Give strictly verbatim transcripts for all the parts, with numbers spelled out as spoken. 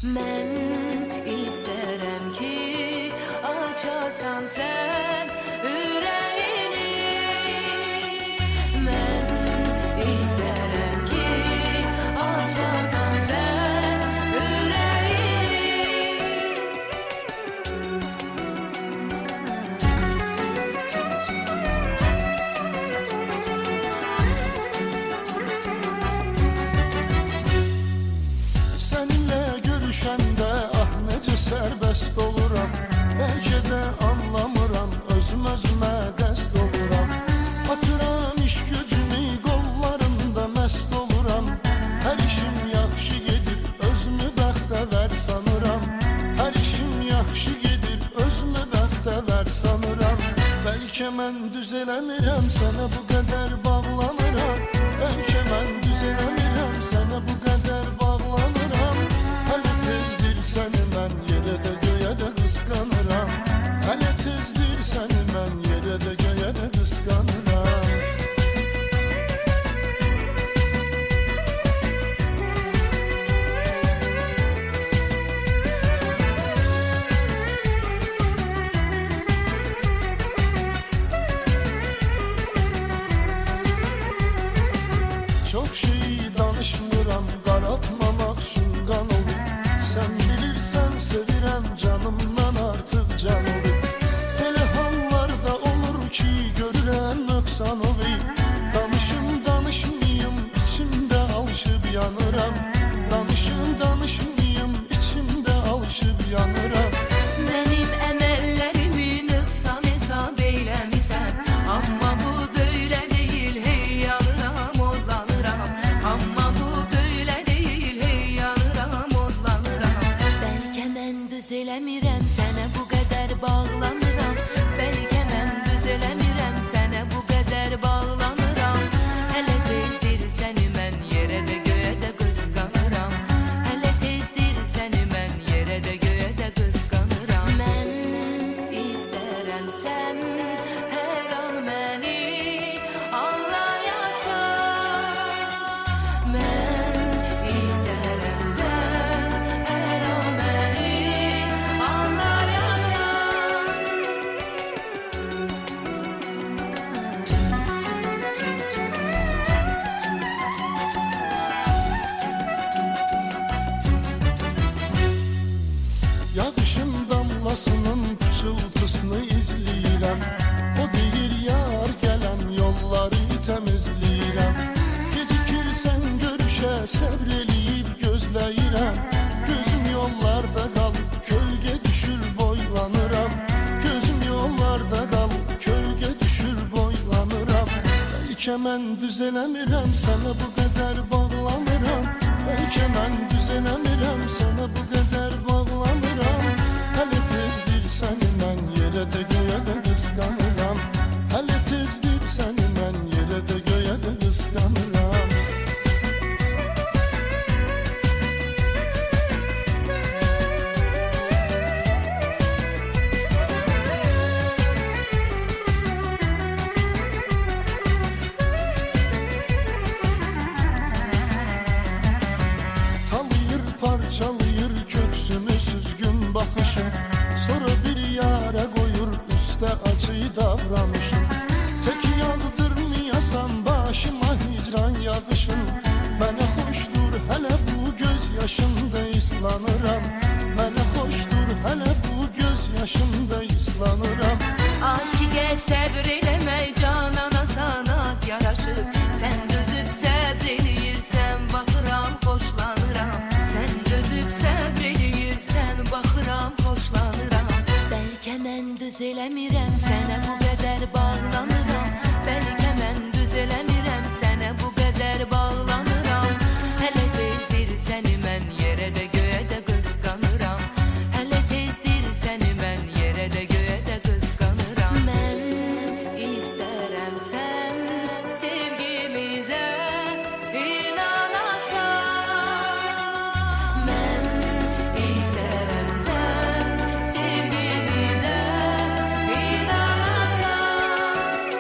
Mən istərəm ki, açasan sən ürəyini. Mən istərəm ki, açasan sən ürəyini. Seninle görüşəndə ah necə sərbəst oluram. Bəlkə də anlamıram, özüm özümə qəst oluram. Atıram iş gücümü qollarımda məst oluram. Hər işim yaxşı gedir, özümü bəxtəvər sanıram. Hər işim yaxşı gedir, özümü bəxtəvər sanıram. Bəlkə mən düz eləmirəm, sənə bu qədər bağlanıram. Bəlkə mən düz eləmirəm, sənə bu qədər bağlanıram. Hələ tezdir səni mən yerə də göyə də qısqanıram. Hələ tezdir səni mən yerə də göyə də qısqanıram. Çok şeyi danışmıram, qaratmamaq üçün qan olur. Sən bilirsən sevirəm, canımdan artıq can olur. Elə hallarda olur ki, görürəm nöqsan olur. Danışım danışmayım, içimdə alışıb yanıram. Danışım danışmayım, içimdə alışıb yanıram. Mənim əməllərimi nöqsan hesab eyləmisən. Amma bu böyle değil, hey yanıram, odlanıram. Amma bu böyle değil, hey yanıram, odlanıram. Bəlkə mən düz eləmirəm, sənə bu qədər bağlanıram. Bəlkə mən düz eləmirəm, sənə bu qədər bağlanıram. Hələ tezdir səni mən yerə də göyə də qısqanıram. Hələ tezdir səni mən yerə də göyə də qısqanıram. Mən istərəm sən hər an məni anlayasan. Mən istərəm sən hər an məni anlayasan. Yağışın damlasının pıçıltısını izləyirəm. O deyir yar gələm, yolları təmizləyirəm. Gecikirsən görüşə, səbr eləyib gözləyirəm. Gözüm yollarda qalıb, kölgə düşür boylanıram. Gözüm yollarda qalıb, kölgə düşür boylanıram. Bəlkə mən düz eləmirəm, sənə bu qədər bağlanıram. Bəlkə mən düz eləmirəm, sənə bu qədər bağlanıram. Hələ tezdir səni mən yerə də göyə də qısqanıram. Hələ tezdir səni mən yerə də göyə də qısqanıram. Talıyır, parçalayır köksümü süzgün baxışım. Sonra bir yara qoyur üstə acı davranışım. Tek yağdırmayasan başıma hicran yağışın. Mənə xoşdur hələ bu göz yaşında islanıram. Mənə xoşdur hələ bu göz yaşında islanıram. Aşiqə səbr eləmək canana sana az yaraşır. Sən dözüb səbr eləyirsən, baxıram xoşlanıram. Sən dözüb səbr eləyirsən, baxıram xoşlanıram. Bəlkə mən düz eləmirəm, sənə bu qədər bağlanıram. Bəlkə mən düz eləmirəm, sənə bu qədər bağlanıram. Hələ tezdir səni mən yerə də göyə də qısqanıram. Hələ tezdir səni mən yerə də göyə də qısqanıram. Mən istərəm sən sevgimizə inanasan. Mən istərəm sən sevgimizə inanasan.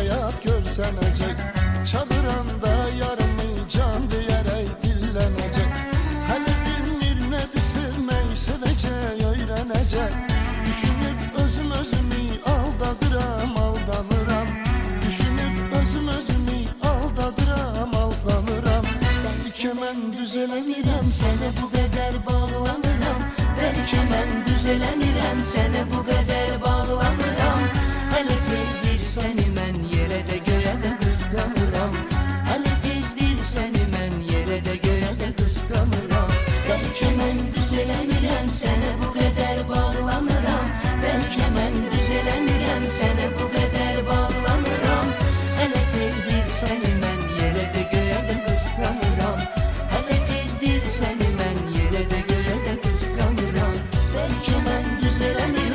həyat görsənəcək. Çağıranda yarımı can deyərək dillənəcək. Hələ bilmir nədir sevmək, sevəcək, öyrənəcək. Düşünüb özüm özümü aldadıram, aldanıram. Düşünüb özüm özümü aldadıram, aldanıram. Bəlkə mən düz eləmirəm, sənə bu qədər bağlanıram. Bəlkə mən düz eləmirəm, sənə bu qədər bağlanıram. Hələ tezdir səni mən yerə də göyə də qısqanıram. Hələ tezdir səni mən yerə də göyə də qısqanıram. Bəlkə mən düz eləmirəm, sənə bu qədər bağlanıram. Bəlkə mən düz eləmirəm, sənə bu qədər bağlanıram. Hələ tezdir səni mən yerə də göyə də qısqanıram. Hələ tezdir səni mən yerə də göyə də qısqanıram. Bəlkə mən düz eləmirəm.